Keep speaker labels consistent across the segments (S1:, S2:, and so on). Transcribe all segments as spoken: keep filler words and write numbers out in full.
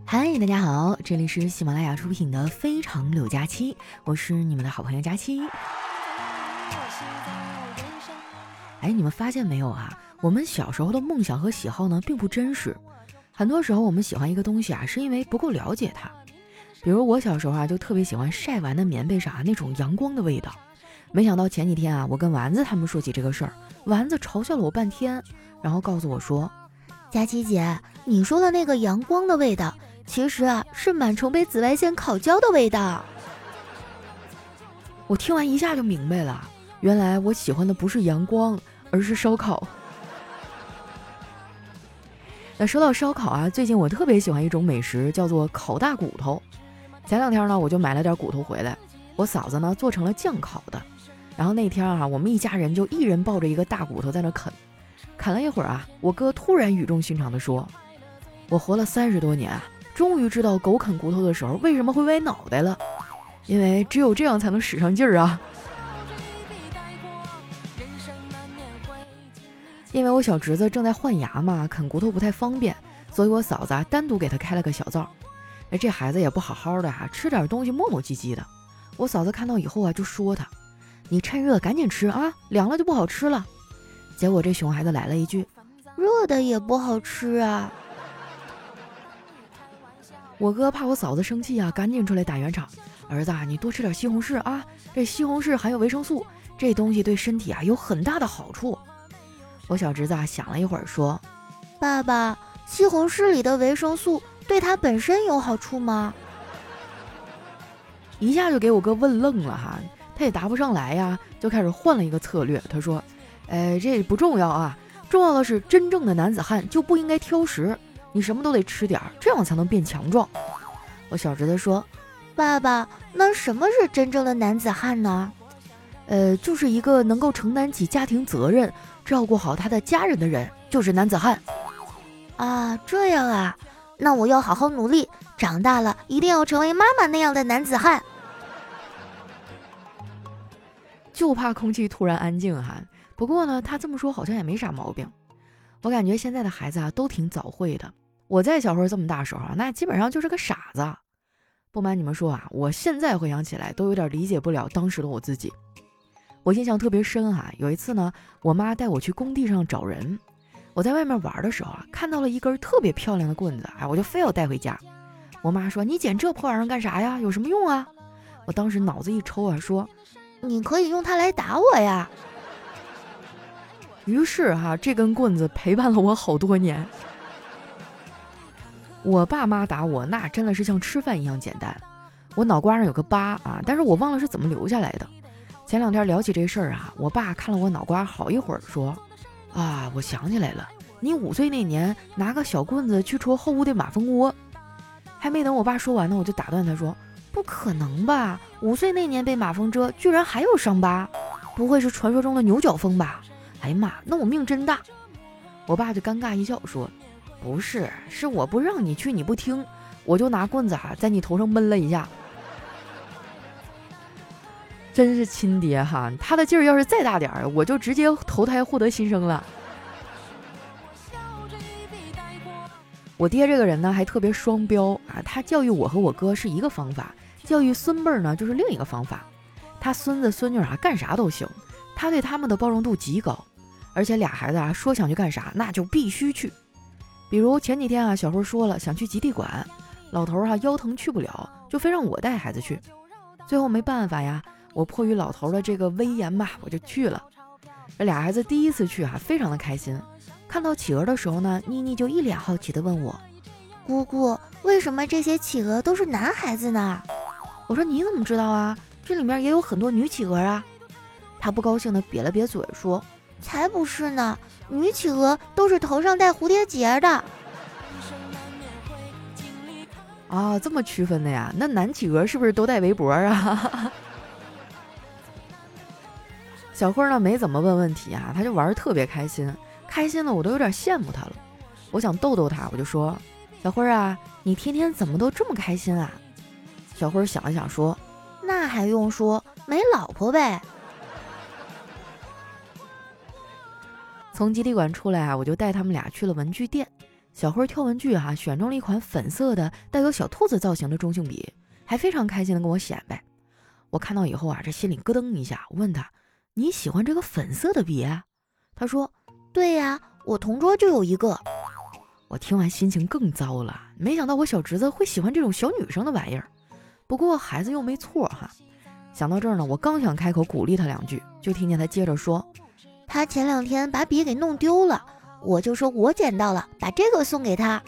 S1: 嗨，大家好，这里是喜马拉雅出品的《非常柳佳期》，我是你们的好朋友佳期。哎，你们发现没有啊？我们小时候的梦想和喜好呢，并不真实。很多时候我们喜欢一个东西啊，是因为不够了解它。比如我小时候啊，就特别喜欢晒完的棉被上啊那种阳光的味道。没想到前几天啊，我跟丸子他们说起这个事儿，丸子嘲笑了我半天，然后告诉我说：“
S2: 佳琪姐，你说的那个阳光的味道，其实啊是螨虫被紫外线烤焦的味道。”
S1: 我听完一下就明白了，原来我喜欢的不是阳光，而是烧烤。那说到烧烤啊，最近我特别喜欢一种美食，叫做烤大骨头。前两天呢，我就买了点骨头回来，我嫂子呢做成了酱烤的。然后那天啊，我们一家人就一人抱着一个大骨头在那啃。啃了一会儿啊，我哥突然语重心长地说：“我活了三十多年啊，终于知道狗啃骨头的时候为什么会歪脑袋了，因为只有这样才能使上劲儿啊。”因为我小侄子正在换牙嘛，啃骨头不太方便，所以我嫂子啊单独给他开了个小灶。哎，这孩子也不好好的啊，吃点东西磨磨唧唧的。我嫂子看到以后啊，就说他：“你趁热赶紧吃啊，凉了就不好吃了。”结果这熊孩子来了一句：“
S2: 热的也不好吃啊。”
S1: 我哥怕我嫂子生气啊，赶紧出来打圆场：“儿子啊，你多吃点西红柿啊，这西红柿含有维生素，这东西对身体啊有很大的好处。”我小侄子啊想了一会儿说：“
S2: 爸爸，西红柿里的维生素对它本身有好处吗？”
S1: 一下就给我哥问愣了哈，他也答不上来呀，就开始换了一个策略。他说：“哎，这不重要啊，重要的是真正的男子汉就不应该挑食，你什么都得吃点，这样才能变强壮。”我小侄子说：“
S2: 爸爸，那什么是真正的男子汉呢？”
S1: 呃，就是一个能够承担起家庭责任，照顾好他的家人的人，就是男子汉。
S2: 啊，这样啊，那我要好好努力，长大了一定要成为妈妈那样的男子汉。
S1: 就怕空气突然安静哈。不过呢，他这么说好像也没啥毛病。我感觉现在的孩子啊都挺早慧的。我在小时候这么大时候啊，那基本上就是个傻子。不瞒你们说啊，我现在回想起来都有点理解不了当时的我自己。我印象特别深哈，有一次呢，我妈带我去工地上找人，我在外面玩的时候啊，看到了一根特别漂亮的棍子，哎，我就非要带回家。我妈说：“你捡这破玩意儿干啥呀？有什么用啊？”我当时脑子一抽啊，说：“
S2: 你可以用它来打我呀。”
S1: 于是哈，这根棍子陪伴了我好多年。我爸妈打我，那真的是像吃饭一样简单。我脑瓜上有个疤啊，但是我忘了是怎么留下来的。前两天聊起这事儿啊，我爸看了我脑瓜好一会儿，说：“啊，我想起来了，你五岁那年拿个小棍子去戳后屋的马蜂窝。”还没等我爸说完呢，我就打断他说：“不可能吧？五岁那年被马蜂蛰，居然还有伤疤？不会是传说中的牛角蜂吧？哎呀妈，那我命真大。”我爸就尴尬一笑说：“不是，是我不让你去，你不听，我就拿棍子啊在你头上闷了一下。”真是亲爹哈，他的劲儿要是再大点儿，我就直接投胎获得新生了。我爹这个人呢，还特别双标啊，他教育我和我哥是一个方法，教育孙辈儿呢就是另一个方法。他孙子孙女啊干啥都行，他对他们的包容度极高，而且俩孩子啊说想去干啥，那就必须去。比如前几天啊，小辉说了想去极地馆，老头儿啊腰疼去不了，就非让我带孩子去。最后没办法呀，我迫于老头的这个威严吧，我就去了。这俩孩子第一次去啊，非常的开心。看到企鹅的时候呢，妮妮就一脸好奇的问我：“
S2: 姑姑，为什么这些企鹅都是男孩子呢？”
S1: 我说：“你怎么知道啊？这里面也有很多女企鹅啊。”他不高兴的瘪了瘪嘴说：“
S2: 才不是呢，女企鹅都是头上戴蝴蝶结的。”
S1: 啊，这么区分的呀？那男企鹅是不是都戴围脖啊？小辉呢没怎么问问题啊，他就玩得特别开心，开心的我都有点羡慕他了。我想逗逗他，我就说：“小辉啊，你天天怎么都这么开心啊？”小辉想了想说：“
S2: 那还用说，没老婆呗。”从基地馆出来啊，我就带他们俩去了文具店。
S1: 小辉挑文具啊，选中了一款粉色的带有小兔子造型的中性笔，还非常开心的跟我显摆。我看到以后啊，这心里咯噔一下，问他：“你喜欢这个粉色的笔啊？”他说：“
S2: 对呀，我同桌就有一个。”
S1: 我听完心情更糟了，没想到我小侄子会喜欢这种小女生的玩意儿。不过孩子又没错哈。想到这儿呢，我刚想开口鼓励他两句，就听见他接着说：“
S2: 他前两天把笔给弄丢了，我就说我捡到了，把这个送给他。”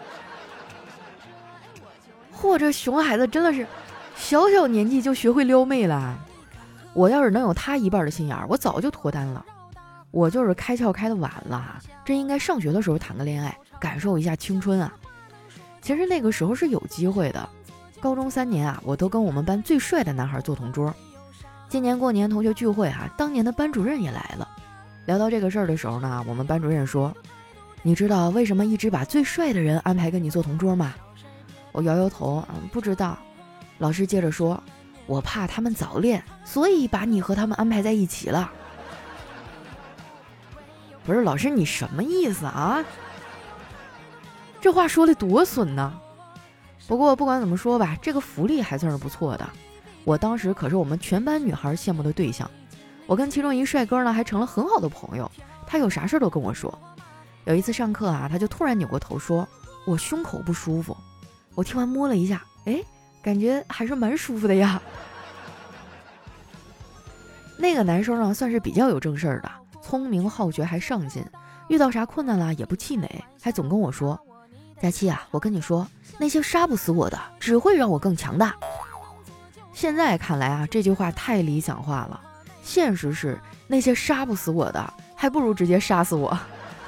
S1: 嚯，这熊孩子真的是小小年纪就学会撩妹了。我要是能有他一半的心眼儿，我早就脱单了。我就是开窍开的晚了，真应该上学的时候谈个恋爱，感受一下青春啊。其实那个时候是有机会的。高中三年啊，我都跟我们班最帅的男孩做同桌。今年过年同学聚会啊，当年的班主任也来了。聊到这个事儿的时候呢，我们班主任说：“你知道为什么一直把最帅的人安排跟你做同桌吗？”我摇摇头，嗯，不知道。老师接着说：“我怕他们早恋，所以把你和他们安排在一起了。”不是老师，你什么意思啊？这话说的多损呢。不过不管怎么说吧，这个福利还算是不错的。我当时可是我们全班女孩羡慕的对象。我跟其中一帅哥呢还成了很好的朋友，他有啥事都跟我说。有一次上课啊，他就突然扭过头说：“我胸口不舒服。”我听完摸了一下，哎，感觉还是蛮舒服的呀。那个男生呢算是比较有正事儿的，聪明好学还上进，遇到啥困难了也不气馁，还总跟我说：“佳期啊，我跟你说，那些杀不死我的，只会让我更强大。”现在看来啊，这句话太理想化了。现实是，那些杀不死我的，还不如直接杀死我。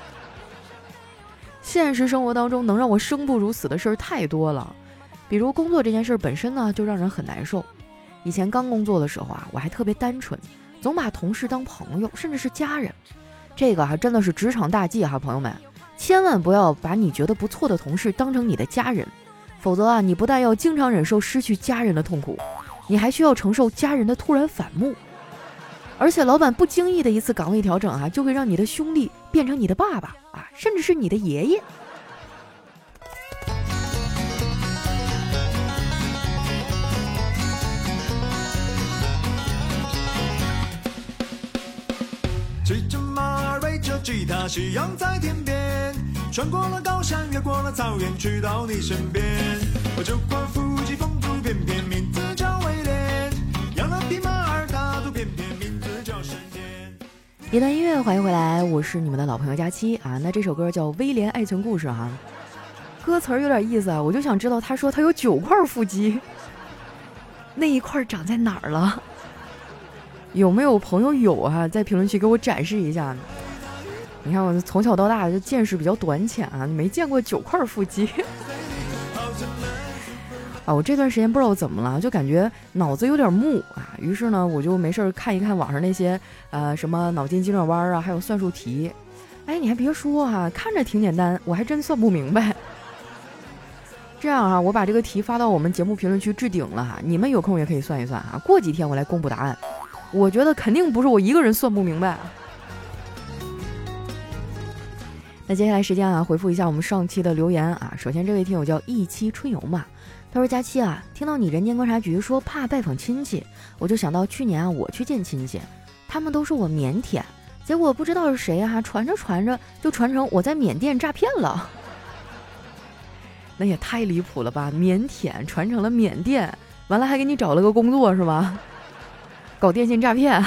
S1: 现实生活当中能让我生不如死的事儿太多了，比如工作这件事本身呢，就让人很难受。以前刚工作的时候啊，我还特别单纯，总把同事当朋友，甚至是家人。这个还真的是职场大忌哈，朋友们，千万不要把你觉得不错的同事当成你的家人，否则啊，你不但要经常忍受失去家人的痛苦，你还需要承受家人的突然反目。而且老板不经意的一次岗位调整啊，就会让你的兄弟变成你的爸爸啊，甚至是你的爷爷。
S3: 骑着马儿背着吉他，夕阳在天边，穿过了高山，越过了草原，去到你身边。我这块腹肌风度翩翩，名字叫威廉，养了匹马儿大肚翩翩，名字叫神仙。
S1: 一段音乐，欢迎回来，我是你们的老朋友佳期啊。那这首歌叫《威廉爱情故事》哈，歌词儿有点意思啊，我就想知道他说他有九块腹肌，那一块长在哪儿了？有没有朋友有啊？在评论区给我展示一下呢？你看我从小到大就见识比较短浅啊，没见过九块腹肌啊！我这段时间不知道怎么了，就感觉脑子有点木啊。于是呢，我就没事看一看网上那些呃什么脑筋急转弯啊，还有算术题。哎，你还别说哈、啊，看着挺简单，我还真算不明白。这样啊，我把这个题发到我们节目评论区置顶了哈，你们有空也可以算一算啊。过几天我来公布答案。我觉得肯定不是我一个人算不明白。那接下来时间啊，回复一下我们上期的留言啊。首先这位听友叫一期春游嘛，他说：佳期啊，听到你人间观察局说怕拜访亲戚，我就想到去年啊我去见亲戚，他们都说我腼腆，结果不知道是谁啊，传着传着就传成我在缅甸诈骗了。那也太离谱了吧，腼腆传成了缅甸，完了还给你找了个工作是吧？搞电信诈骗。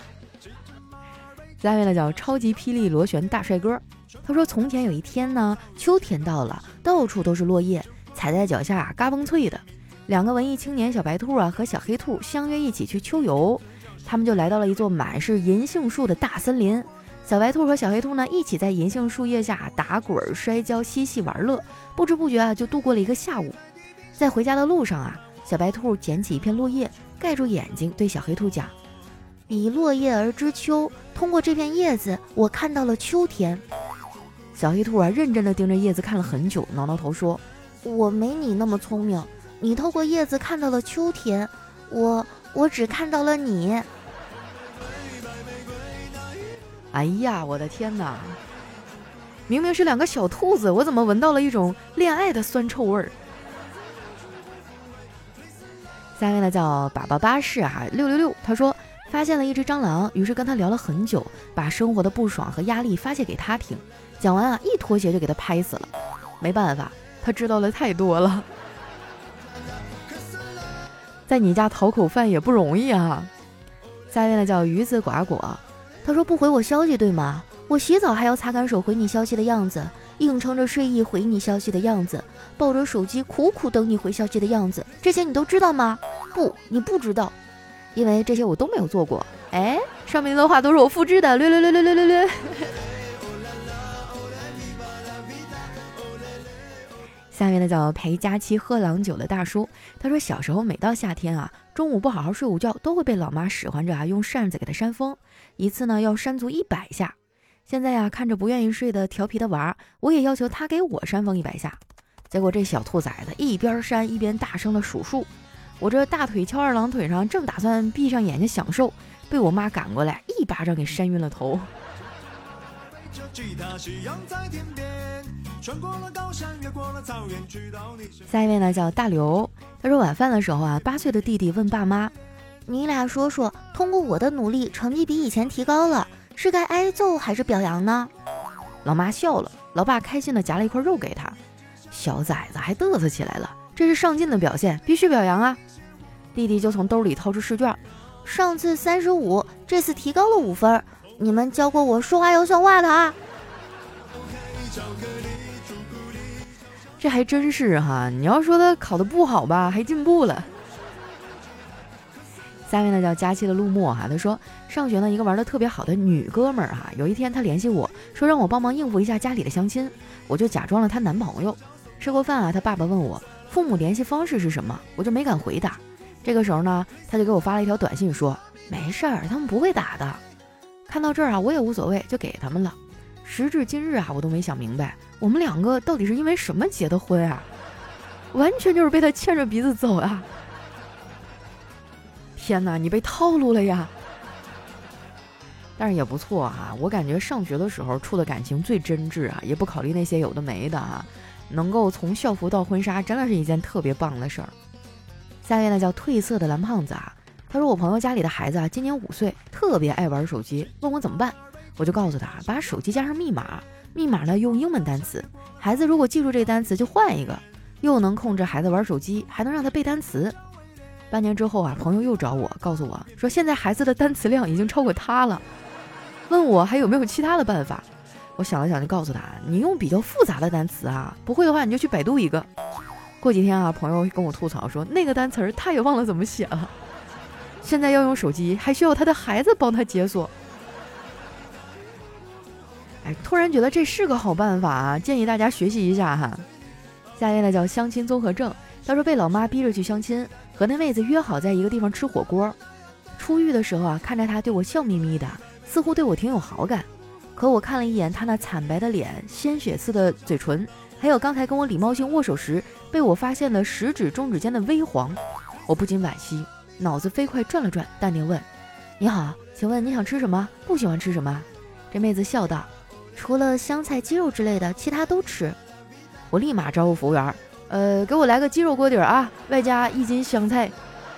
S1: 下面呢叫超级霹雳螺旋大帅哥，他说从前有一天呢，秋天到了，到处都是落叶，踩在脚下嘎嘣脆的。两个文艺青年小白兔啊和小黑兔相约一起去秋游，他们就来到了一座满是银杏树的大森林。小白兔和小黑兔呢一起在银杏树叶下打滚摔跤嬉戏玩乐，不知不觉啊就度过了一个下午。在回家的路上啊，小白兔捡起一片落叶盖住眼睛，对小黑兔讲：
S2: 以落叶而知秋，通过这片叶子我看到了秋天。
S1: 小黑兔啊认真地盯着叶子看了很久，挠挠头说：
S2: 我没你那么聪明，你透过叶子看到了秋天，我我只看到了你。
S1: 哎呀，我的天哪！ 明明是两个小兔子，我怎么闻到了一种恋爱的酸臭味儿？下面呢叫粑粑巴士啊六六六，他说发现了一只蟑螂，于是跟他聊了很久，把生活的不爽和压力发泄给他听。讲完啊，一脱鞋就给他拍死了。没办法，他知道的太多了。在你家讨口饭也不容易啊。下面呢叫鱼子寡果，他说不回我消息对吗？我洗澡还要擦干手回你消息的样子，硬撑着睡意回你消息的样子，抱着手机苦苦等你回消息的样子，这些你都知道吗？不，你不知道，因为这些我都没有做过。哎，上面的话都是我复制的，略略略略略略略。下面的叫陪佳期喝郎酒的大叔，他说小时候每到夏天啊，中午不好好睡午觉，都会被老妈使唤着啊，用扇子给他扇风，一次呢要扇足一百下。现在呀、啊，看着不愿意睡的调皮的娃，我也要求他给我扇风一百下。结果这小兔崽子一边扇一边大声的数数，我这大腿翘二郎腿上，正打算闭上眼睛享受，被我妈赶过来一巴掌给扇晕了头。下一位呢叫大刘，他说晚饭的时候啊，八岁的弟弟问爸妈，
S2: 你俩说说，通过我的努力，成绩比以前提高了，是该挨揍还是表扬呢？
S1: 老妈笑了，老爸开心的夹了一块肉给他，小崽子还嘚瑟起来了，这是上进的表现，必须表扬啊！弟弟就从兜里掏出试卷，
S2: 上次三十五，这次提高了五分，你们教过我说话要算话的啊！
S1: 这还真是哈，你要说他考得不好吧，还进步了。下面呢叫佳期的陆墨哈，他说上学呢一个玩的特别好的女哥们儿哈，有一天她联系我说让我帮忙应付一下家里的相亲，我就假装了她男朋友。吃过饭啊，她爸爸问我父母联系方式是什么，我就没敢回答。这个时候呢，他就给我发了一条短信说没事儿，他们不会打的。看到这儿啊，我也无所谓，就给他们了。时至今日啊，我都没想明白我们两个到底是因为什么结的婚啊，完全就是被他牵着鼻子走啊。天哪，你被套路了呀！但是也不错啊，我感觉上学的时候处的感情最真挚啊，也不考虑那些有的没的啊，能够从校服到婚纱，真的是一件特别棒的事儿。下面呢叫褪色的蓝胖子啊，他说我朋友家里的孩子啊，今年五岁，特别爱玩手机，问我怎么办，我就告诉他把手机加上密码，密码呢用英文单词，孩子如果记住这单词就换一个，又能控制孩子玩手机，还能让他背单词。半年之后啊，朋友又找我，告诉我说现在孩子的单词量已经超过他了，问我还有没有其他的办法。我想了想就告诉他，你用比较复杂的单词啊，不会的话你就去百度一个。过几天啊，朋友跟我吐槽说那个单词他也忘了怎么写了，现在要用手机还需要他的孩子帮他解锁。哎，突然觉得这是个好办法啊，建议大家学习一下哈。下面呢叫相亲综合症，他说被老妈逼着去相亲，和那妹子约好在一个地方吃火锅。出狱的时候啊，看着他对我笑眯眯的，似乎对我挺有好感。可我看了一眼他那惨白的脸、鲜血似的嘴唇，还有刚才跟我礼貌性握手时被我发现了食指中指间的微黄，我不禁惋惜，脑子飞快转了转，淡定问：你好，请问你想吃什么？不喜欢吃什么？这妹子笑道：除了香菜鸡肉之类的，其他都吃。我立马招呼服务员，呃，给我来个鸡肉锅底啊，外加一斤香菜。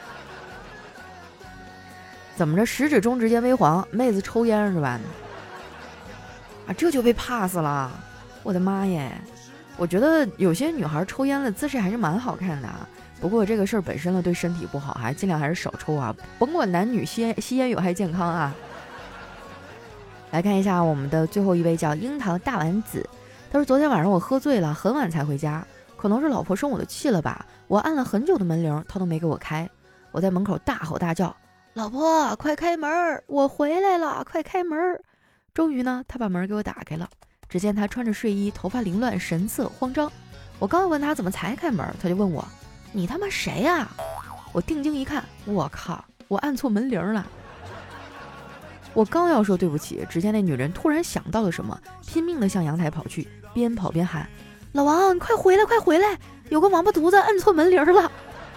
S1: 怎么着，食指中指间微黄，妹子抽烟是吧？啊，这就被 pass 了，我的妈耶！我觉得有些女孩抽烟的姿势还是蛮好看的啊，不过这个事儿本身呢对身体不好，还尽量还是少抽啊，甭管男女，吸烟吸烟有害健康啊。来看一下我们的最后一位叫樱桃大丸子，他说昨天晚上我喝醉了，很晚才回家，可能是老婆生我的气了吧，我按了很久的门铃，她都没给我开，我在门口大吼大叫，老婆快开门，我回来了，快开门。终于呢，她把门给我打开了，只见她穿着睡衣，头发凌乱，神色慌张。我刚问她怎么才开门，她就问我，你他妈谁呀？我定睛一看，我靠，我按错门铃了。我刚要说对不起，只见那女人突然想到了什么，拼命地向阳台跑去，边跑边喊，老王你快回来快回来，有个王八犊子按错门铃了。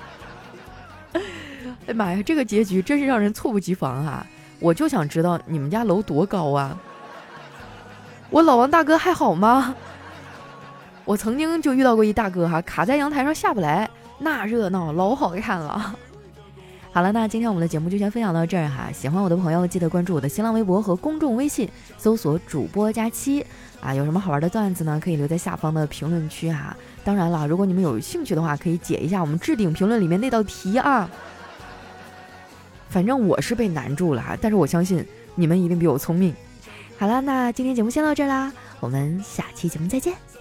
S1: 哎妈呀，这个结局真是让人猝不及防啊！我就想知道你们家楼多高啊！ 我老王大哥还好吗？我曾经就遇到过一大哥哈，卡在阳台上下不来，那热闹老好看了。好了，那今天我们的节目就先分享到这儿哈。喜欢我的朋友记得关注我的新浪微博和公众微信，搜索主播佳期啊。有什么好玩的段子呢，可以留在下方的评论区哈。当然了，如果你们有兴趣的话，可以解一下我们置顶评论里面那道题啊。反正我是被难住了哈，但是我相信你们一定比我聪明。好了，那今天节目先到这儿啦，我们下期节目再见。